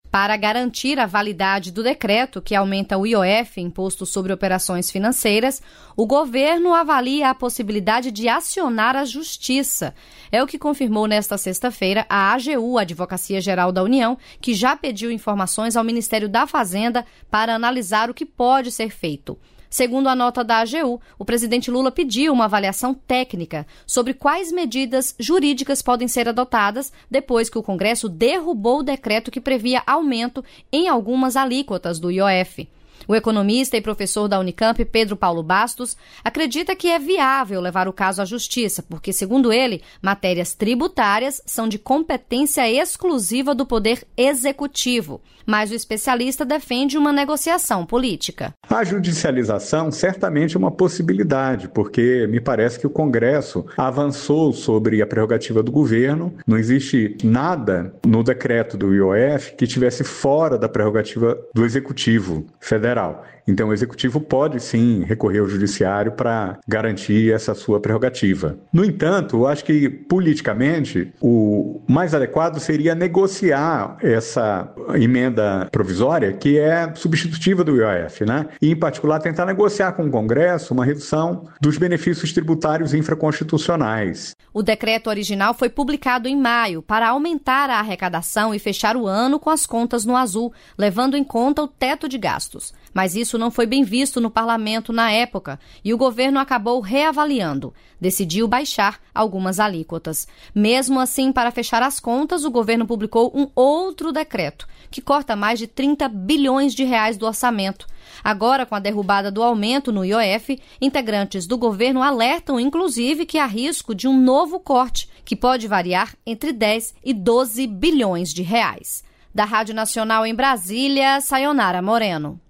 Para garantir a validade do decreto que aumenta o IOF, Imposto sobre Operações Financeiras, o governo avalia a possibilidade de acionar a Justiça. É o que confirmou nesta sexta-feira a AGU, a Advocacia Geral da União, que já pediu informações ao Ministério da Fazenda para analisar o que pode ser feito. Segundo a nota da AGU, o presidente Lula pediu uma avaliação técnica sobre quais medidas jurídicas podem ser adotadas depois que o Congresso derrubou o decreto que previa aumento em algumas alíquotas do IOF. O economista e professor da Unicamp, Pedro Paulo Bastos, acredita que é viável levar o caso à Justiça, porque, segundo ele, matérias tributárias são de competência exclusiva do Poder Executivo. Mas o especialista defende uma negociação política. A judicialização certamente é uma possibilidade, porque me parece que o Congresso avançou sobre a prerrogativa do governo. Não existe nada no decreto do IOF que estivesse fora da prerrogativa do Executivo Federal. Então, o Executivo pode, sim, recorrer ao Judiciário para garantir essa sua prerrogativa. No entanto, eu acho que, politicamente, o mais adequado seria negociar essa emenda provisória, que é substitutiva do IOF, né? E, em particular, tentar negociar com o Congresso uma redução dos benefícios tributários infraconstitucionais. O decreto original foi publicado em maio para aumentar a arrecadação e fechar o ano com as contas no azul, levando em conta o teto de gastos. Mas isso não foi bem visto no parlamento na época e o governo acabou reavaliando. Decidiu baixar algumas alíquotas. Mesmo assim, para fechar as contas, o governo publicou um outro decreto que corta mais de 30 bilhões de reais do orçamento. Agora, com a derrubada do aumento no IOF, integrantes do governo alertam, inclusive, que há risco de um novo corte, que pode variar entre 10 e 12 bilhões de reais. Da Rádio Nacional em Brasília, Sayonara Moreno.